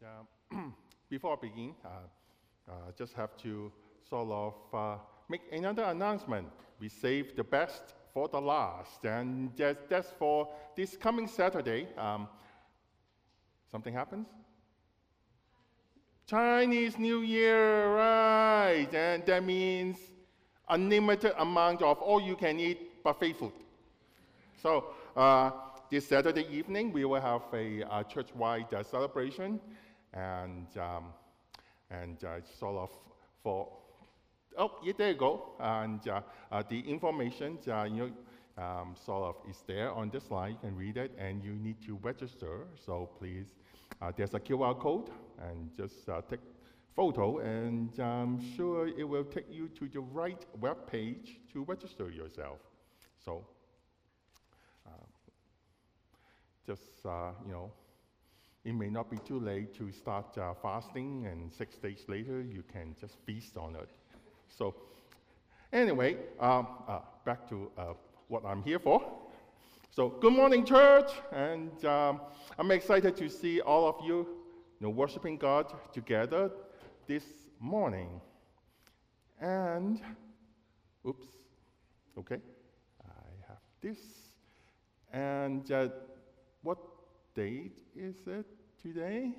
Before I begin, just have to sort of make another announcement. We saved the best for the last, and that's for this coming Saturday. Something happens? Chinese New Year, right? And that means unlimited amount of all-you-can-eat buffet food. So this Saturday evening, we will have a church-wide celebration, and sort of for there you go. And the information, sort of is there on the slide. You can read it, and you need to register. So please, there's a QR code, and just take photo, and I'm sure it will take you to the right web page to register yourself. So just it may not be too late to start fasting, and 6 days later you can just feast on it. So anyway, back to what I'm here for. So good morning, church, and I'm excited to see all of you, worshiping God together this morning. And oops, okay, I have this. And what date is it today?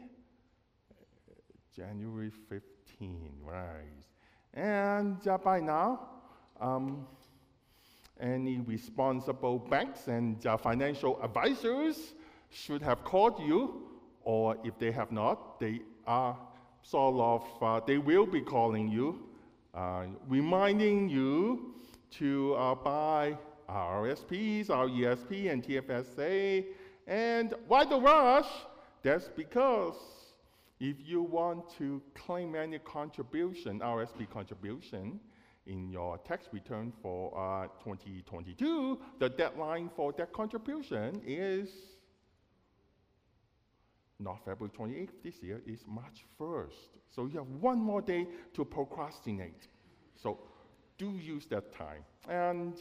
January 15, right? And by now, any responsible banks and financial advisors should have called you, or if they have not, they are they will be calling you, reminding you to buy our RSPs, our ESP, and TFSA. And why the rush? That's because if you want to claim any contribution, RSP contribution, in your tax return for 2022, the deadline for that contribution is not February 28th this year, it's March 1st. So you have one more day to procrastinate. So do use that time. And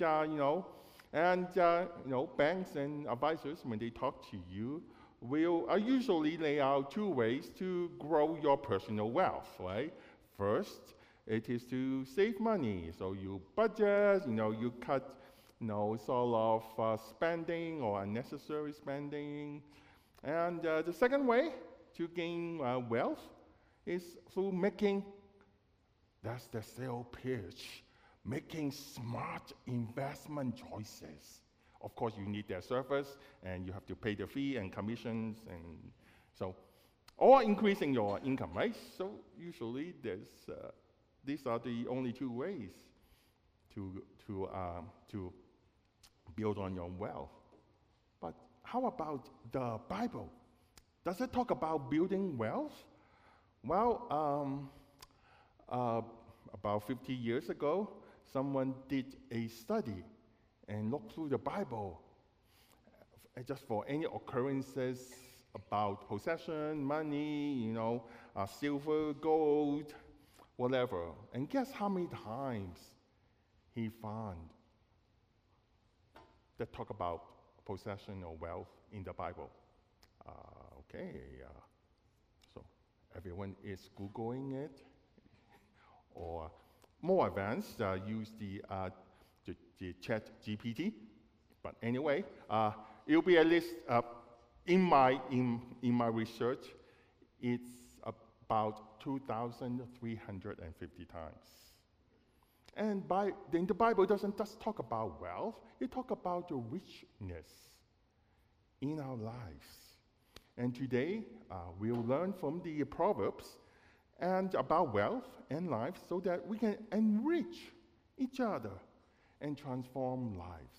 banks and advisors, when they talk to you, will usually lay out two ways to grow your personal wealth, right? First, it is to save money. So you budget, you cut, sort of spending or unnecessary spending. And the second way to gain wealth is through making, that's the sales pitch, making smart investment choices. Of course, you need their service, and you have to pay the fee and commissions, and so, or increasing your income, right? So usually, these are the only two ways to build on your wealth. But how about the Bible? Does it talk about building wealth? Well, about 50 years ago, someone did a study and looked through the Bible just for any occurrences about possession, money, silver, gold, whatever. And guess how many times he found that talk about possession or wealth in the Bible? So everyone is Googling it, or more advanced, use the Chat GPT. But anyway, it'll be at least in my research, it's about 2,350 times. And then the Bible doesn't just talk about wealth; it talks about the richness in our lives. And today, we'll learn from the Proverbs and about wealth and life, so that we can enrich each other and transform lives.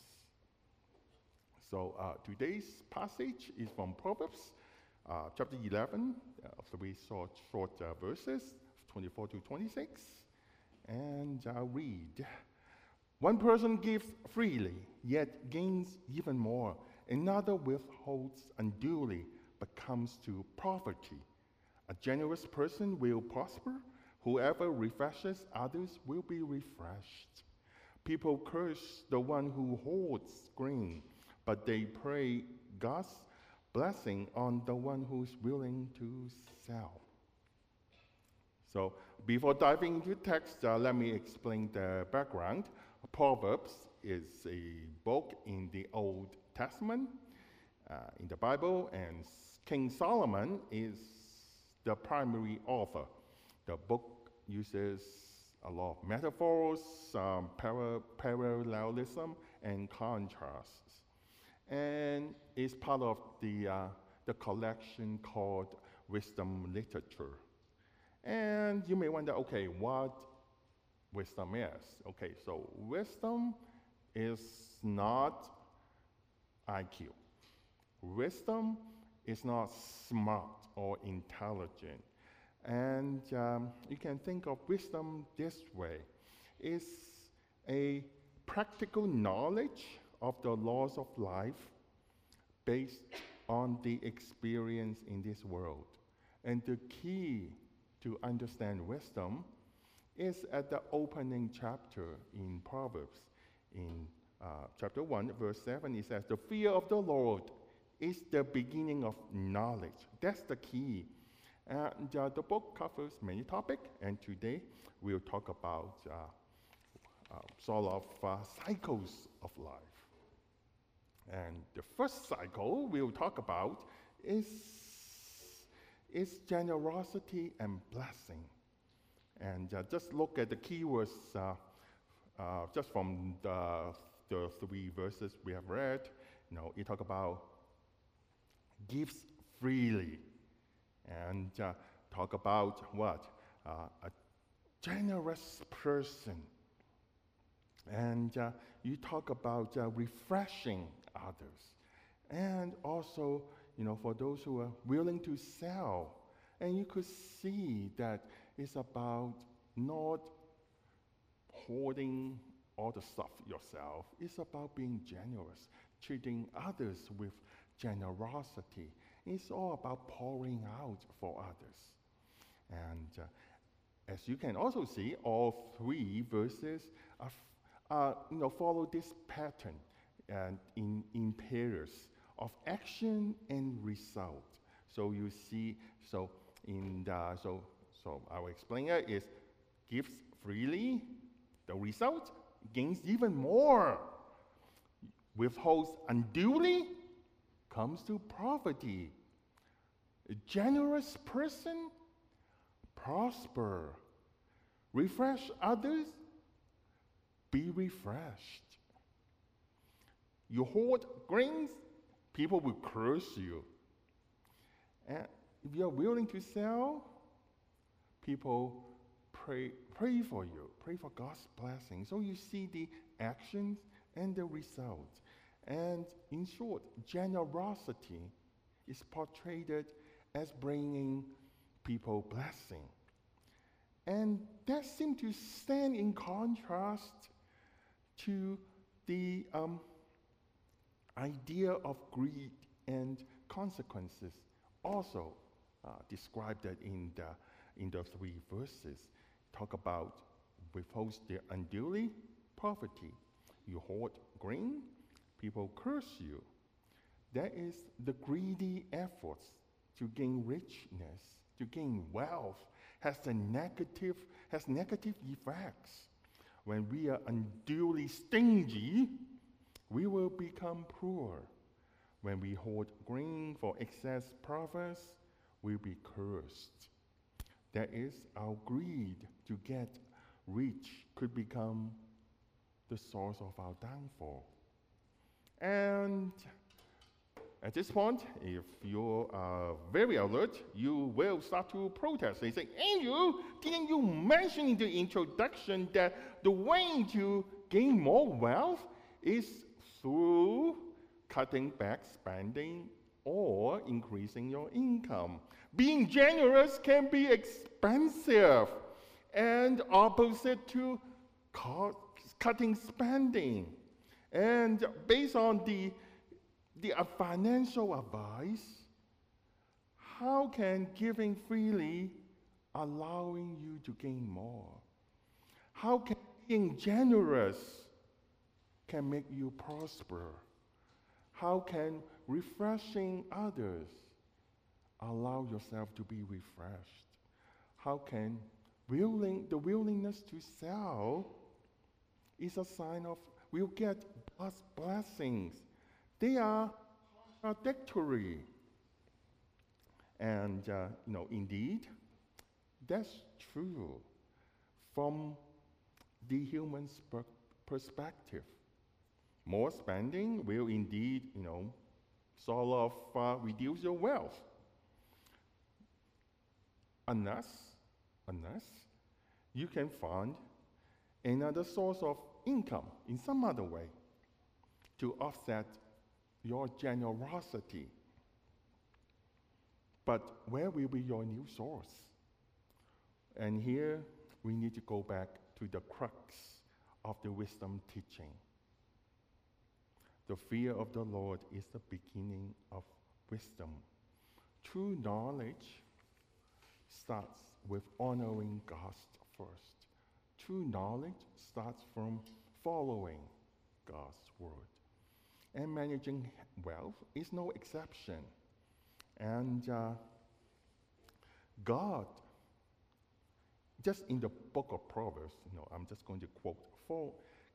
So today's passage is from Proverbs, chapter 11, 3 short verses, 24 to 26. And I'll read. One person gives freely, yet gains even more. Another withholds unduly, but comes to poverty. A generous person will prosper. Whoever refreshes others will be refreshed. People curse the one who hoards grain, but they praise God's blessing on the one who's willing to sell. So before diving into text, let me explain the background. Proverbs is a book in the Old Testament, in the Bible, and King Solomon is the primary author. The book uses a lot of metaphors, parallelism, and contrasts, and is part of the collection called Wisdom Literature. And you may wonder, okay, what wisdom is? Okay, so wisdom is not IQ. Wisdom is not smart or intelligent. And you can think of wisdom this way. It's a practical knowledge of the laws of life based on the experience in this world. And the key to understand wisdom is at the opening chapter in Proverbs. In chapter 1, verse 7, it says, "The fear of the Lord is the beginning of knowledge." That's the key. And the book covers many topics, and today we'll talk about sort of cycles of life. And the first cycle we'll talk about is generosity and blessing. And just look at the keywords just from the 3 verses we have read. You know, it talk about gives freely, and talk about what? A generous person. And you talk about refreshing others. And also, you know, for those who are willing to sell. And you could see that it's about not hoarding all the stuff yourself. It's about being generous, treating others with generosity. It's all about pouring out for others. And as you can also see, all 3 verses follow this pattern and in pairs of action and result. So you see, so I will explain it is gives freely, the result gains even more. Withholds unduly, comes to poverty. A generous person prosper. Refresh others, be refreshed. You hoard grains, people will curse you. And if you're willing to sell, people pray for you, pray for God's blessing. So you see the actions and the results. And in short, generosity is portrayed as bringing people blessing. And that seems to stand in contrast to the idea of greed and consequences, also described that in the 3 verses. Talk about withholds their unduly, poverty. You hoard grain, people curse you. That is the greedy efforts to gain richness, to gain wealth, has negative effects. When we are unduly stingy, we will become poor. When we hoard grain for excess profits, we'll be cursed. That is, our greed to get rich could become the source of our downfall. And at this point, if you are very alert, you will start to protest. They say, Andrew, didn't you mention in the introduction that the way to gain more wealth is through cutting back spending or increasing your income? Being generous can be expensive and opposite to cutting spending. And based on the financial advice, how can giving freely allowing you to gain more? How can being generous can make you prosper? How can refreshing others, allow yourself to be refreshed. How can the willingness to sell is a sign of we'll get God's blessings. They are contradictory. And, indeed, that's true from the human perspective. More spending will indeed, sort of reduce your wealth. Unless you can find another source of income in some other way to offset your generosity. But where will be your new source? And here we need to go back to the crux of the wisdom teaching. The fear of the Lord is the beginning of wisdom. True knowledge starts with honoring God first. True knowledge starts from following God's word. And managing wealth is no exception. And God, just in the book of Proverbs, I'm just going to quote four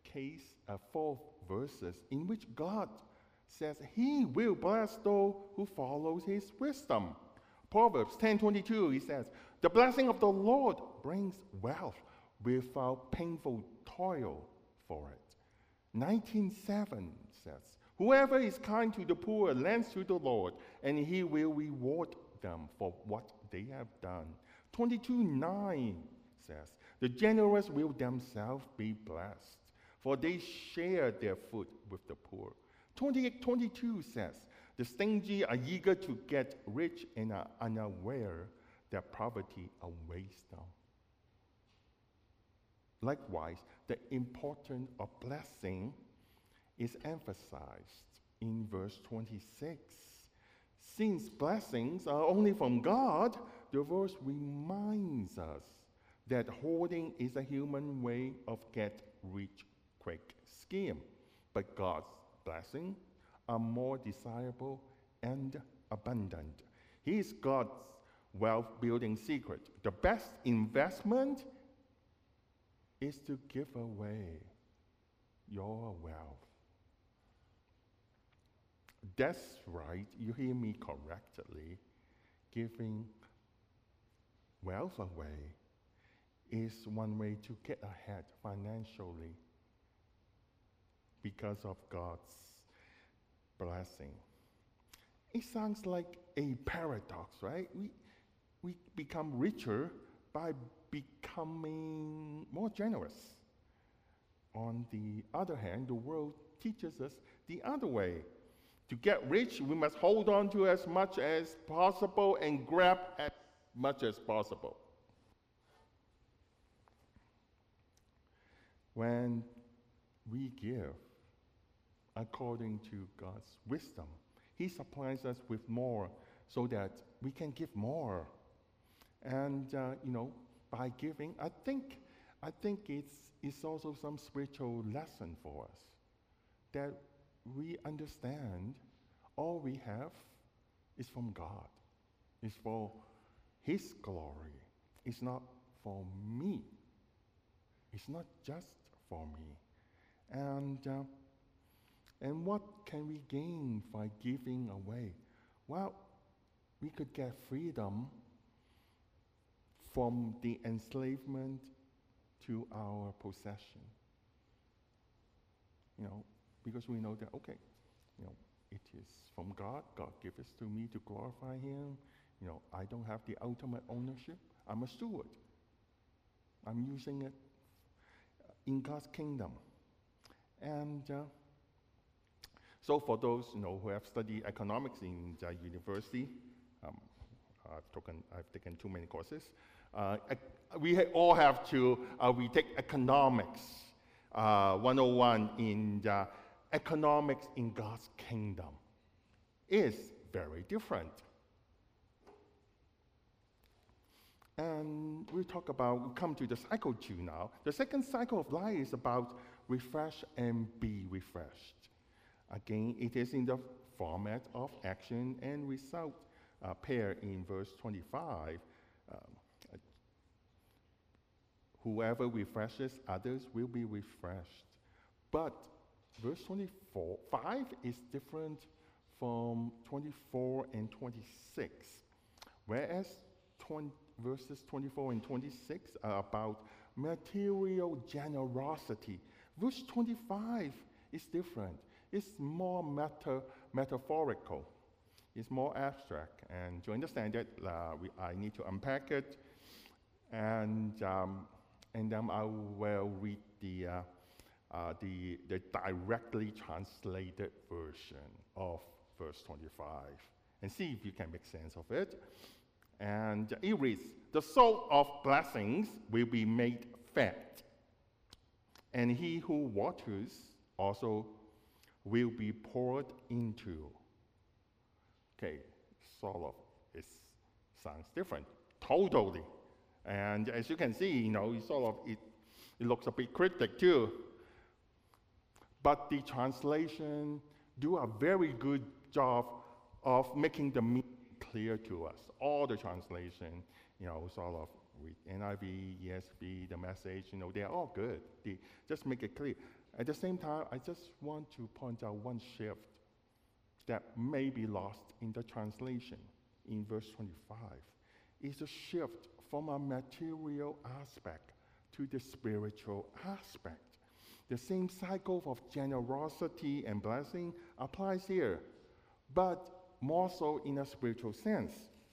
verses in which God says He will bless those who follows His wisdom. Proverbs 10:22, he says, "The blessing of the Lord brings wealth without painful toil for it." 19:7 says, "Whoever is kind to the poor lends to the Lord, and He will reward them for what they have done." 22:9 says, "The generous will themselves be blessed, for they share their food with the poor." 28:22 says, "The stingy are eager to get rich and are unaware that poverty awaits them." Likewise, the importance of blessing is emphasized in verse 26. Since blessings are only from God, the verse reminds us that hoarding is a human way of get-rich-quick scheme. But God's blessings are more desirable and abundant. He is God's wealth-building secret. The best investment is to give away your wealth. That's right, you hear me correctly. Giving wealth away is one way to get ahead financially because of God's blessing. It sounds like a paradox, right? We become richer by becoming more generous. On the other hand, the world teaches us the other way. To get rich, we must hold on to as much as possible and grab as much as possible. When we give according to God's wisdom, He supplies us with more so that we can give more. And, by giving, I think it's also some spiritual lesson for us that we understand all we have is from God. It's for His glory. It's not for me. It's not just for me. And what can we gain by giving away? Well, we could get freedom from the enslavement to our possession. Because we know that, it is from God. God gives it to me to glorify Him. I don't have the ultimate ownership. I'm a steward. I'm using it in God's kingdom. And so for those who have studied economics in the university, I've taken too many courses. We all have to retake economics 101 in the economics in God's kingdom. Is very different. And we come to the cycle 2 now. The second cycle of life is about refresh and be refreshed. Again, it is in the format of action and result pair in verse 25. Um, Whoever refreshes others will be refreshed. But verse 24, 5 is different from 24 and 26. Whereas verses 24 and 26 are about material generosity. Verse 25 is different. It's more metaphorical. It's more abstract. And to understand it, I need to unpack it. And then I will read the directly translated version of verse 25 and see if you can make sense of it. And it reads, "The salt of blessings will be made fat, and he who waters also will be poured into." Okay, sort of, it sounds different, totally. And as you can see, it looks a bit cryptic too. But the translation do a very good job of making the meaning clear to us. All the translation, sort of with NIV, ESV, the Message, they're all good. They just make it clear. At the same time, I just want to point out one shift that may be lost in the translation in verse 25. It's a shift from a material aspect to the spiritual aspect. The same cycle of generosity and blessing applies here, but more so in a spiritual sense.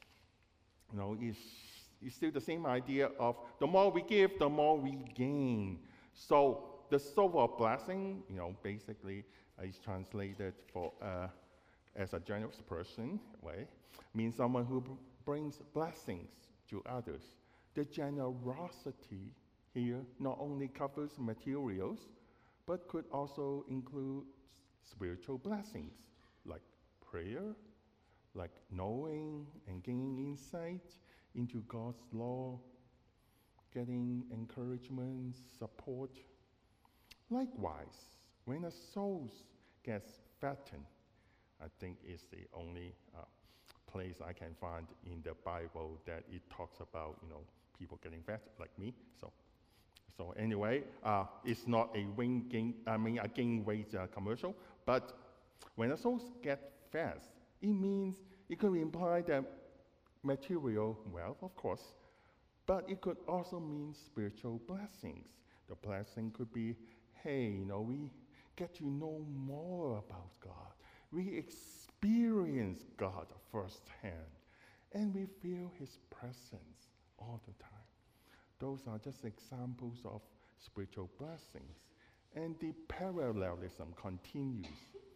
It's still the same idea of the more we give, the more we gain. So the soul of blessing, basically is translated as a generous person, right? Means someone who brings blessings to others. The generosity here not only covers materials, but could also include spiritual blessings like prayer, like knowing and gaining insight into God's law, getting encouragement, support. Likewise, when a soul gets fattened, I think it's the only place I can find in the Bible that it talks about, people getting fat like me. So anyway, it's not a gain weight commercial. But when a soul gets fat, it could imply that material wealth, of course, but it could also mean spiritual blessings. The blessing could be, hey, we get to know more about God. We experience God firsthand, and we feel His presence all the time. Those are just examples of spiritual blessings. And the parallelism continues.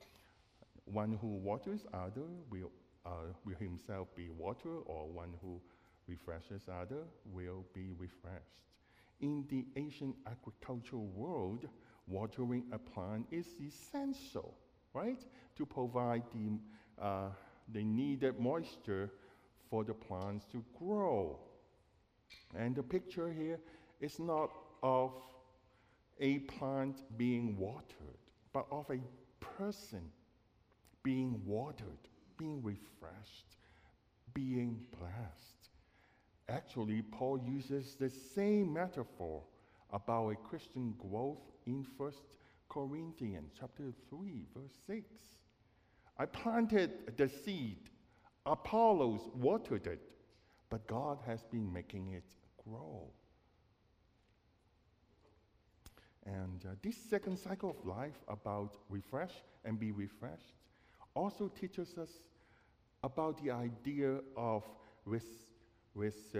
One who waters other will himself be watered, or one who refreshes other will be refreshed. In the ancient agricultural world, watering a plant is essential, right, to provide the needed moisture for the plants to grow. And the picture here is not of a plant being watered, but of a person being watered, being refreshed, being blessed. Actually, Paul uses the same metaphor about a Christian growth in 1 Corinthians chapter 3, verse 6. I planted the seed, Apollos watered it, but God has been making it grow. And this second cycle of life about refresh and be refreshed also teaches us about the idea of reciprocity.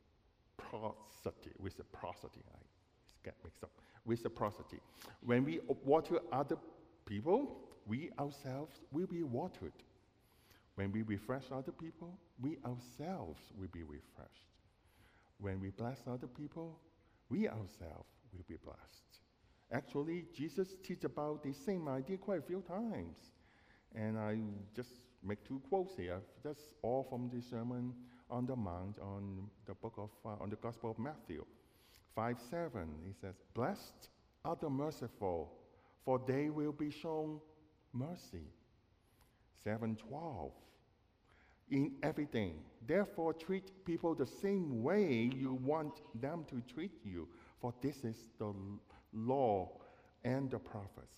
I get mixed up. Reciprocity. When we water other people, we ourselves will be watered. When we refresh other people, we ourselves will be refreshed. When we bless other people, we ourselves will be blessed. Actually, Jesus teaches about the same idea quite a few times. And I just make two quotes here. That's all from the Sermon on the Mount on the Gospel of Matthew. 5:7, he says, "Blessed are the merciful, for they will be shown mercy." 7:12. In everything, therefore treat people the same way you want them to treat you, for this is the law and the prophets.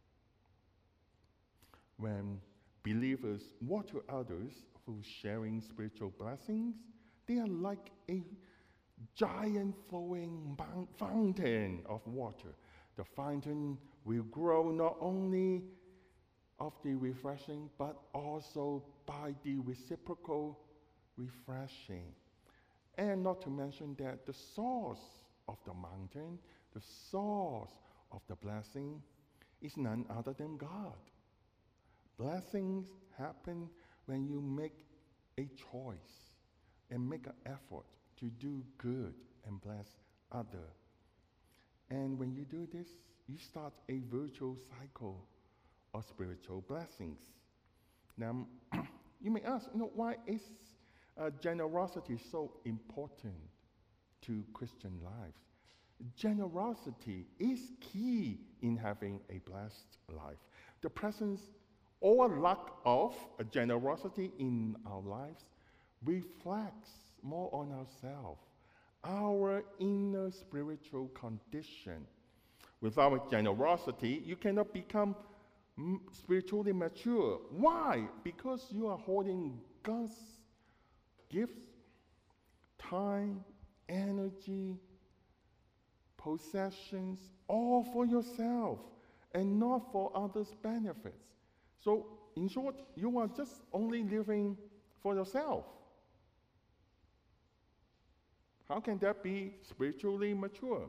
When believers water others through sharing spiritual blessings, they are like a giant flowing fountain of water. The fountain will grow not only of the refreshing, but also by the reciprocal refreshing. And not to mention that the source of the mountain, the source of the blessing, is none other than God. Blessings happen when you make a choice and make an effort to do good and bless others. And when you do this, you start a virtual cycle of spiritual blessings. Now, you may ask, why is generosity so important to Christian lives? Generosity is key in having a blessed life. The presence or lack of generosity in our lives reflects more on ourselves, our inner spiritual condition. Without generosity, you cannot become spiritually mature. Why? Because you are holding God's gifts, time, energy, possessions, all for yourself and not for others' benefits. So, in short, you are just only living for yourself. How can that be spiritually mature?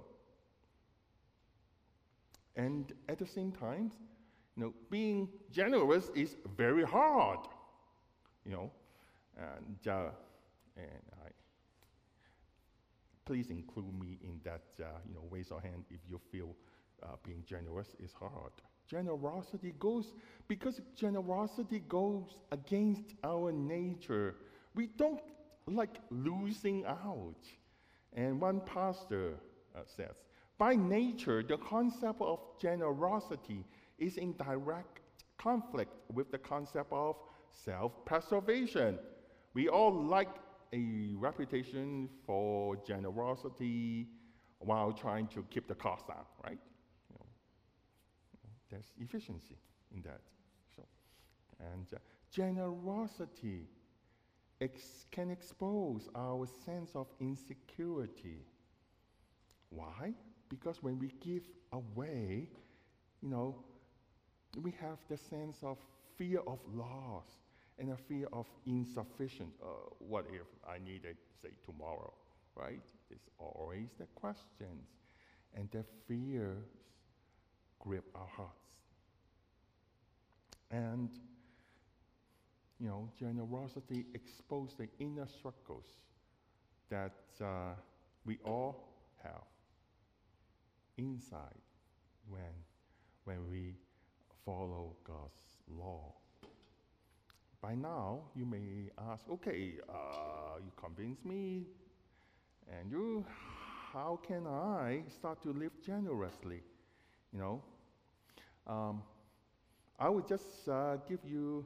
And at the same time, being generous is very hard. Please include me in that. Raise your hand if you feel being generous is hard. Because generosity goes against our nature. We don't like losing out. And one pastor says, by nature, the concept of generosity is in direct conflict with the concept of self-preservation. We all like a reputation for generosity while trying to keep the cost down, right? There's efficiency in that. And generosity can expose our sense of insecurity. Why? Because when we give away, we have the sense of fear of loss and a fear of insufficient. What if I need it, say, tomorrow, right? There's always the questions. And the fears grip our hearts. And, generosity exposes the inner struggles that we all have inside when we follow God's law. By now, you may ask, okay, you convince me, and how can I start to live generously? I would just give you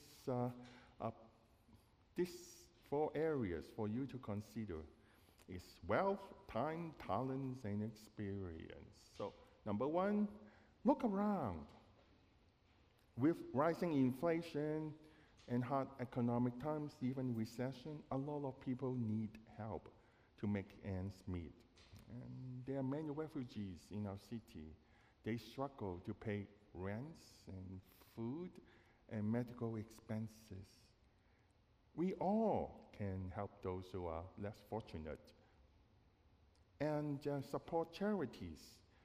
these 4 areas for you to consider. It's wealth, time, talents, and experience. So, number 1, look around. With rising inflation and hard economic times, even recession, a lot of people need help to make ends meet. And there are many refugees in our city. They struggle to pay rents and food and medical expenses. We all can help those who are less fortunate and support charities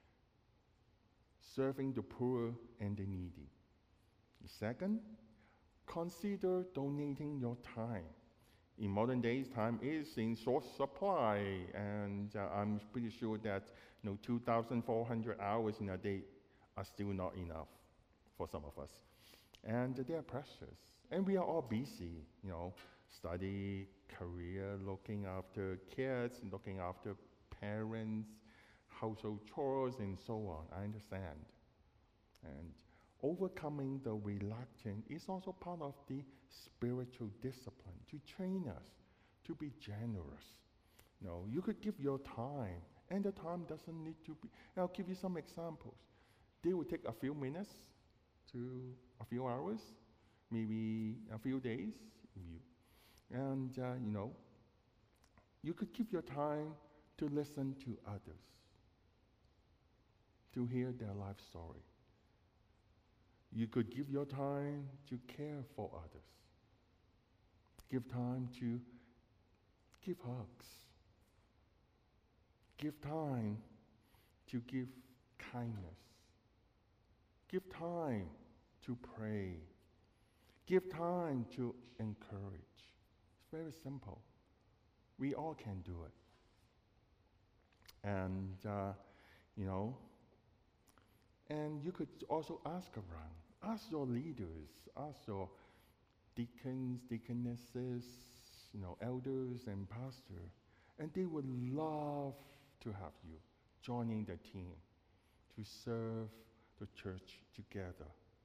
serving the poor and the needy. Second, consider donating your time. In modern days, time is in short supply, and I'm pretty sure that 2,400 hours in a day are still not enough for some of us. And they are precious. And we are all busy, study, career, looking after kids, looking after parents, household chores, and so on. I understand. And overcoming the reluctance is also part of the spiritual discipline to train us to be generous. You could give your time, and the time doesn't need to be. I'll give you some examples. They will take a few minutes to a few hours, maybe a few days. And, you could give your time to listen to others, to hear their life story. You could give your time to care for others. Give time to give hugs. Give time to give kindness. Give time to pray. Give time to encourage. It's very simple. We all can do it. And, and you could also ask around. Ask your leaders. Ask your deacons, deaconesses, elders and pastors. And they would love to have you joining the team to serve the church together.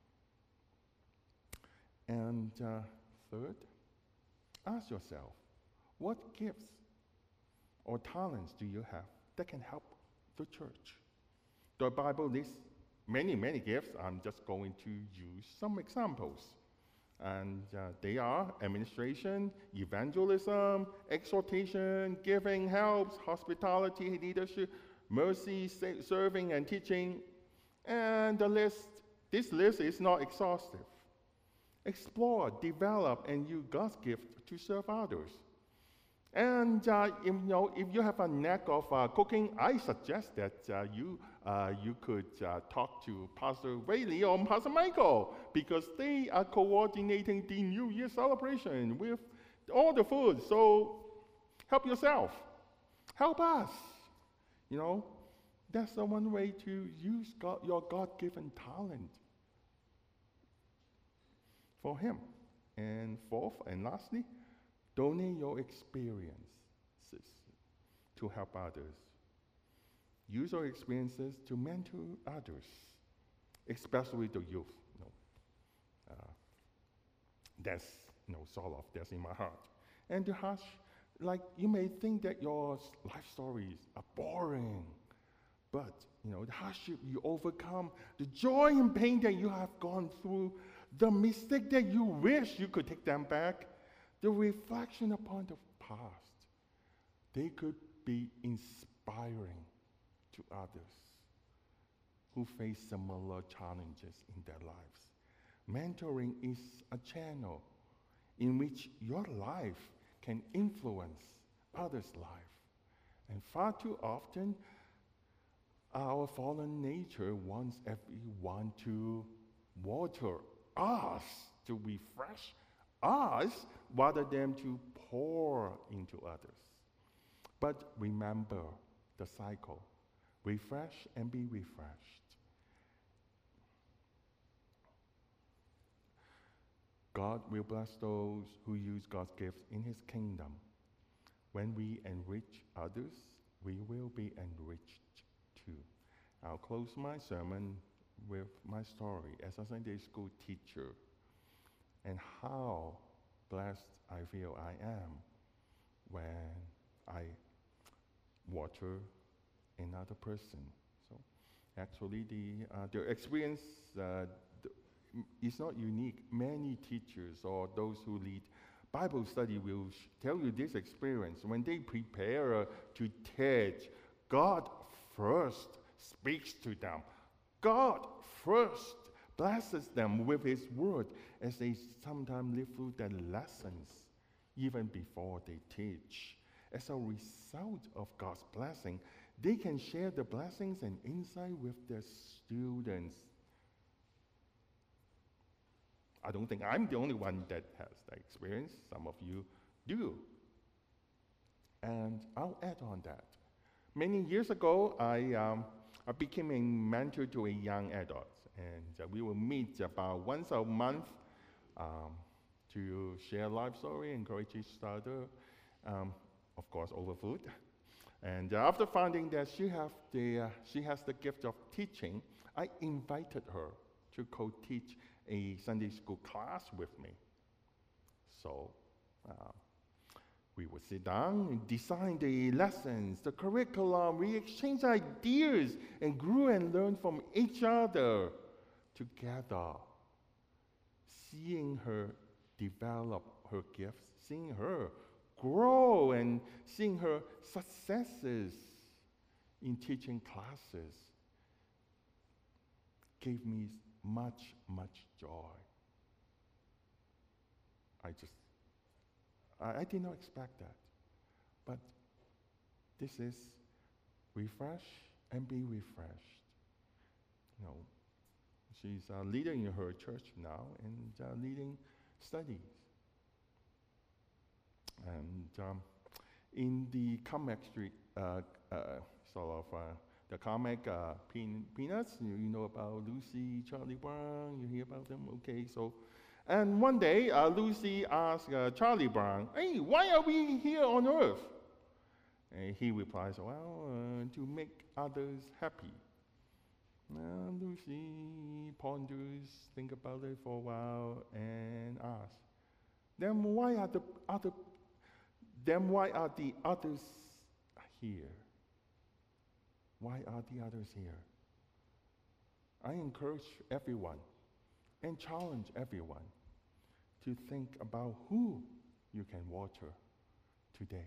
And third, ask yourself, what gifts or talents do you have that can help the church? The Bible lists many, many gifts. I'm just going to use some examples. And they are administration, evangelism, exhortation, giving, helps, hospitality, leadership, mercy, serving, and teaching. And this list is not exhaustive. Explore, develop, and use God's gift to serve others. And if you have a knack of cooking, I suggest that you could talk to Pastor Whaley or Pastor Michael, because they are coordinating the New Year celebration with all the food. So help yourself. Help us. That's the one way to use your God-given talent for Him. And fourth and lastly, donate your experiences to help others. Use your experiences to mentor others, especially the youth. That's that's in my heart. And you may think that your life stories are boring, but the hardship you overcome, the joy and pain that you have gone through, the mistake that you wish you could take them back, the reflection upon the past, they could be inspiring to others who face similar challenges in their lives. Mentoring is a channel in which your life can influence others' life. And far too often, our fallen nature wants everyone to water us, to refresh us, rather than to pour into others. But remember the cycle. Refresh and be refreshed. God will bless those who use God's gifts in His kingdom. When we enrich others, we will be enriched too. I'll close my sermon with my story as a Sunday school teacher and how blessed I feel I am when I water another person. So actually the experience is not unique. Many teachers or those who lead Bible study will tell you this experience. When they prepare to teach, God first speaks to them. God first blesses them with His word as they sometimes live through their lessons even before they teach. As a result of God's blessing, they can share the blessings and insight with their students. I don't think I'm the only one that has that experience. Some of you do. And I'll add on that. Many years ago, I became a mentor to a young adult. And we will meet about once a month to share life story, encourage each other, of course, over food. And after finding that she has the gift of teaching, I invited her to co-teach a Sunday school class with me. So we would sit down and design the lessons, the curriculum. We exchanged ideas and grew and learned from each other together. Seeing her develop her gifts, seeing her grow, and seeing her successes in teaching classes gave me much, much joy. I did not expect that. But this is refresh and be refreshed. You know, she's a leader in her church now and leading studies. And in the comic street, the comic Peanuts, you know about Lucy, Charlie Brown, you hear about them? Okay, so. And one day, Lucy asked Charlie Brown, "Hey, why are we here on Earth?" And he replies, "Well, to make others happy." Lucy ponders, think about it for a while, and asks, "Then why are the others here? Why are the others here?" I encourage everyone and challenge everyone to think about who you can water today.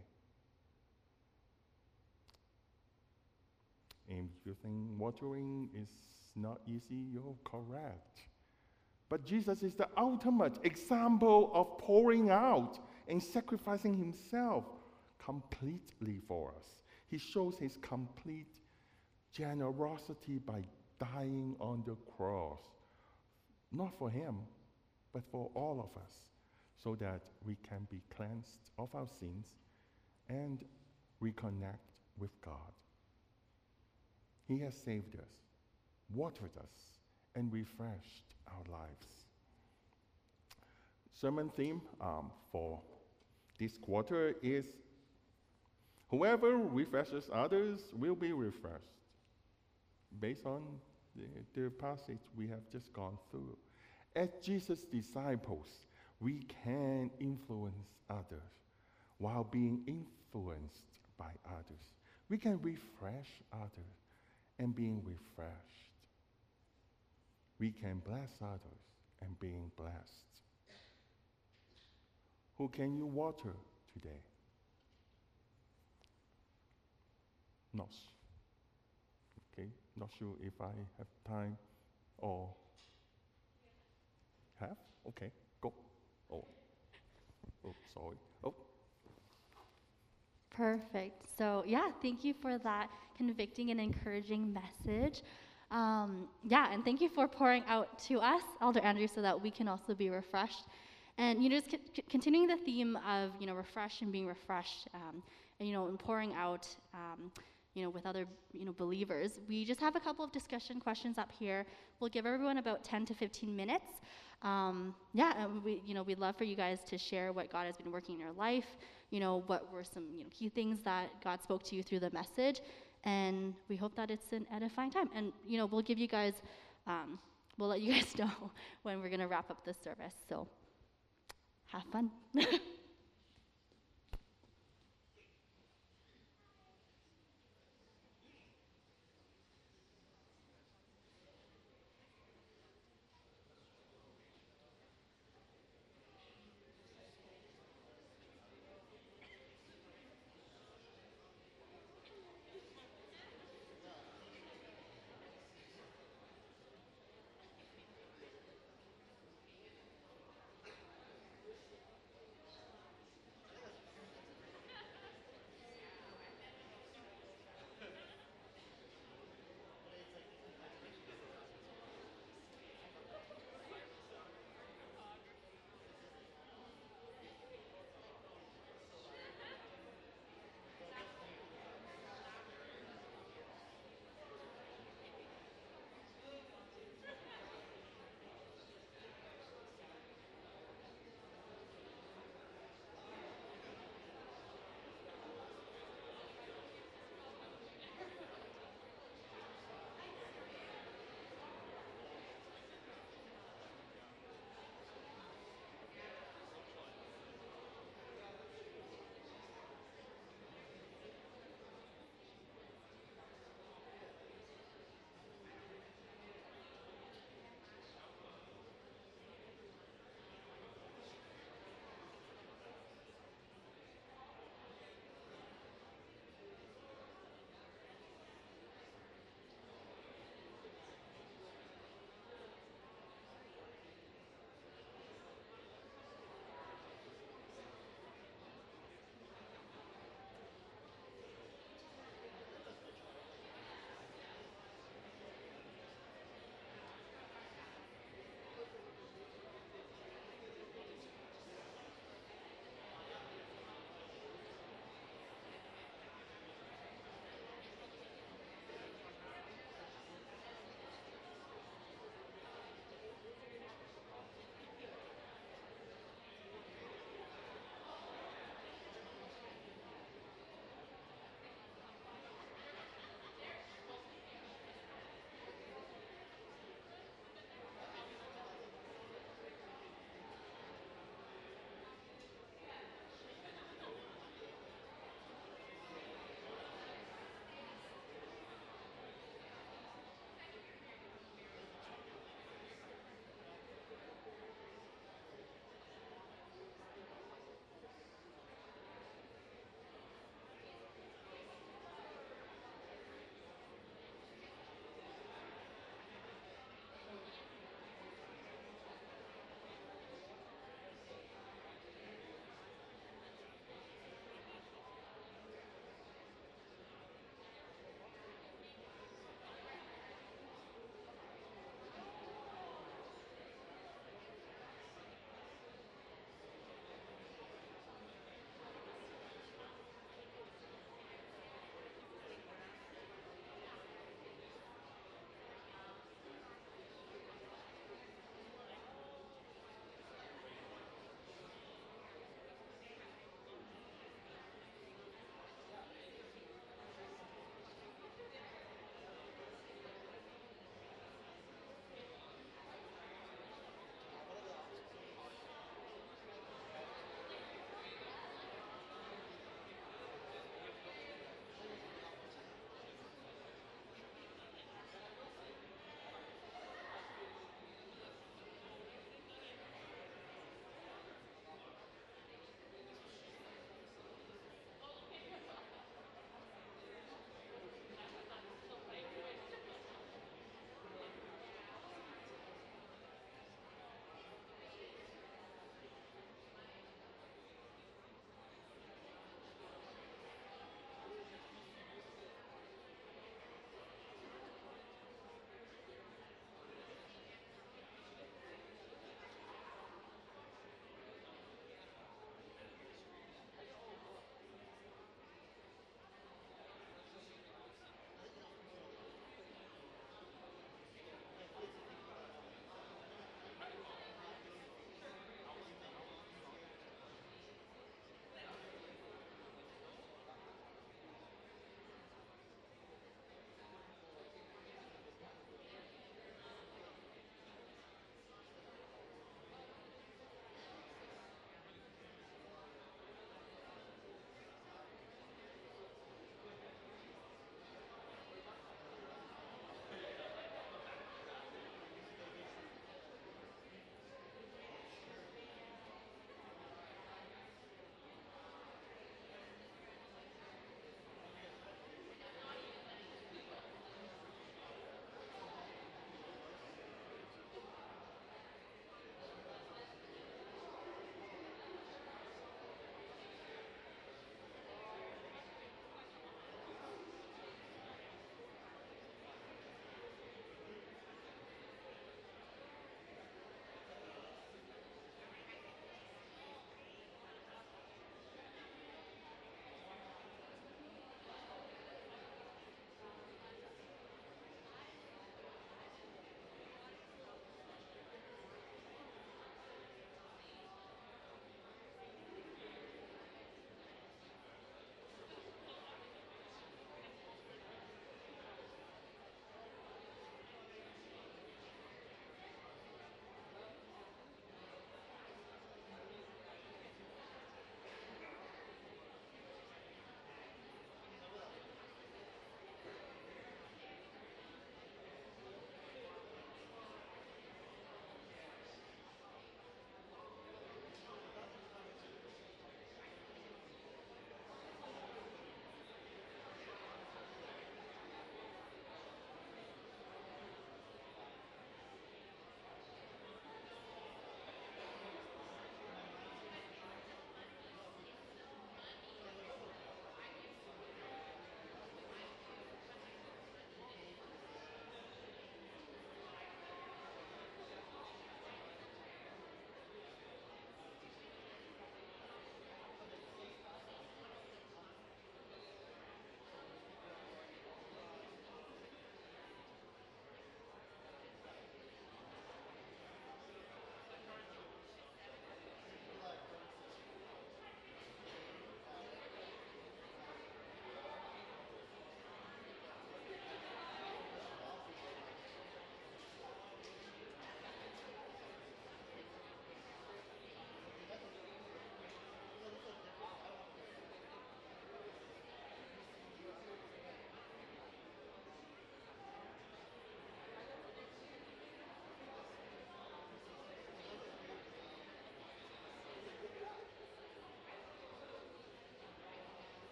And if you think watering is not easy, you're correct. But Jesus is the ultimate example of pouring out and sacrificing himself completely for us. He shows his complete generosity by dying on the cross. Not for him, but for all of us, so that we can be cleansed of our sins and reconnect with God. He has saved us, watered us, and refreshed our lives. Sermon theme for this quarter is, whoever refreshes others will be refreshed, based on the passage we have just gone through. As Jesus' disciples, we can influence others while being influenced by others. We can refresh others and being refreshed. We can bless others and being blessed. Who can you water today? Not sure if I have time or have? Okay, go. Oh, sorry. Oh. Perfect. So yeah, thank you for that convicting and encouraging message. And thank you for pouring out to us, Elder Andrew, so that we can also be refreshed. And just continuing the theme of refresh and being refreshed, and pouring out, with other believers. We just have a couple of discussion questions up here. We'll give everyone about 10 to 15 minutes. And we'd love for you guys to share what God has been working in your life. What were some key things that God spoke to you through the message, and we hope that it's an edifying time. And we'll give you guys, we'll let you guys know when we're gonna wrap up this service. So have fun.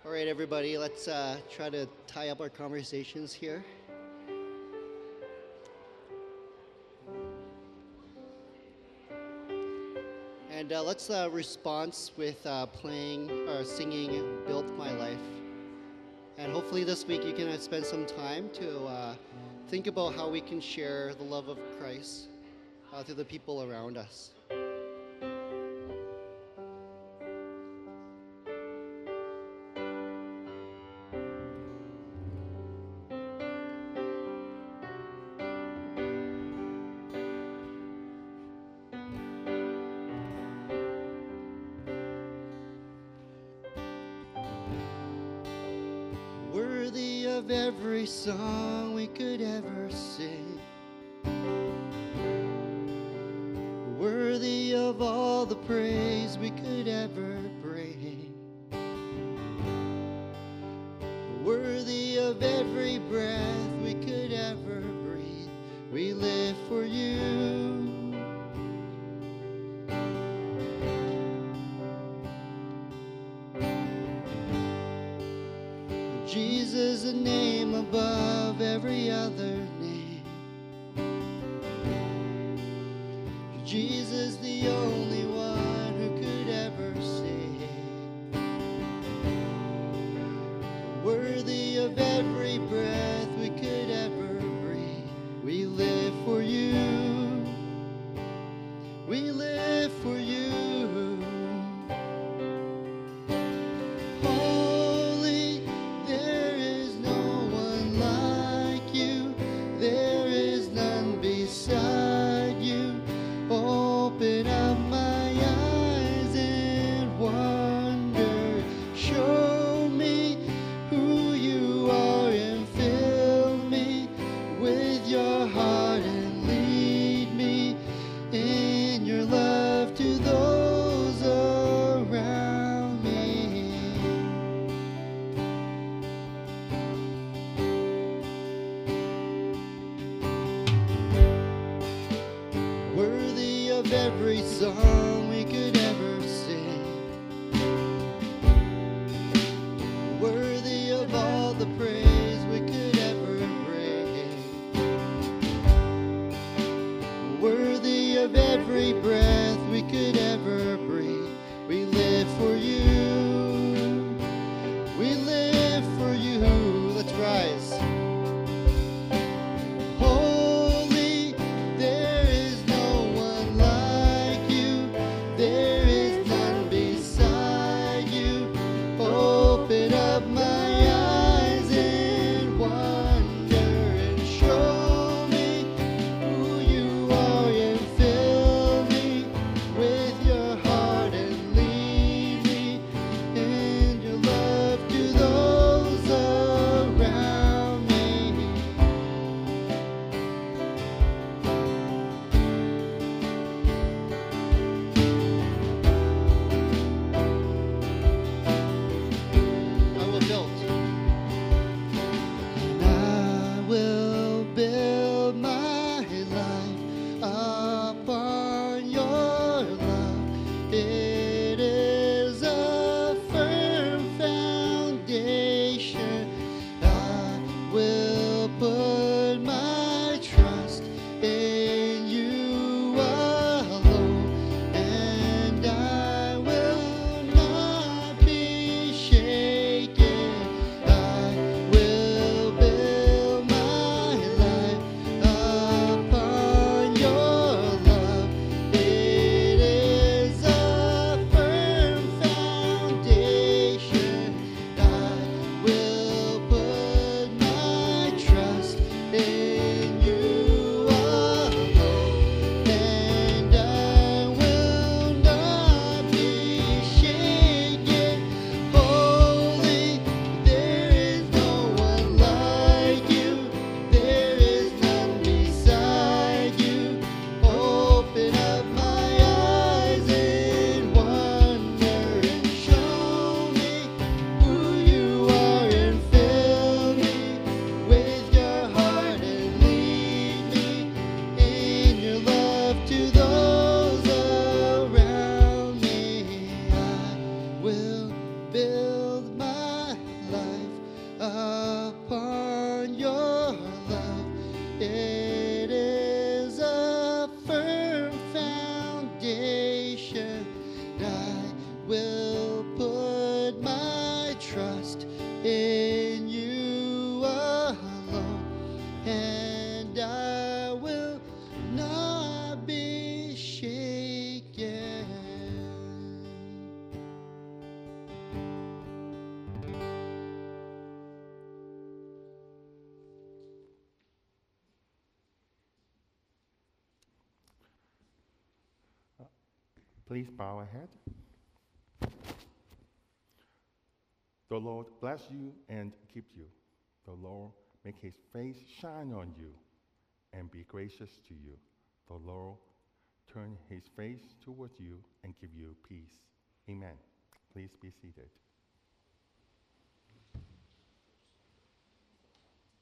All right, everybody, let's try to tie up our conversations here. And let's response with playing or singing Built My Life. And hopefully this week you can spend some time to think about how we can share the love of Christ to the people around us. Worthy of every song we could ever sing, worthy of all the praise we could ever bring, worthy of every breath we could ever breathe. We live for you. Jesus, a name above every other name. Jesus, the only one who could ever save. Worthy of every breath we could ever breathe. We live for you. We live for you. Every song we could ever sing, worthy of all the praise we could ever bring, worthy of every breath we could ever breathe. We live for you. We live for you. Let's rise. Hey. Please bow ahead. The Lord bless you and keep you. The Lord make his face shine on you and be gracious to you. The Lord turn his face towards you and give you peace. Amen. Please be seated.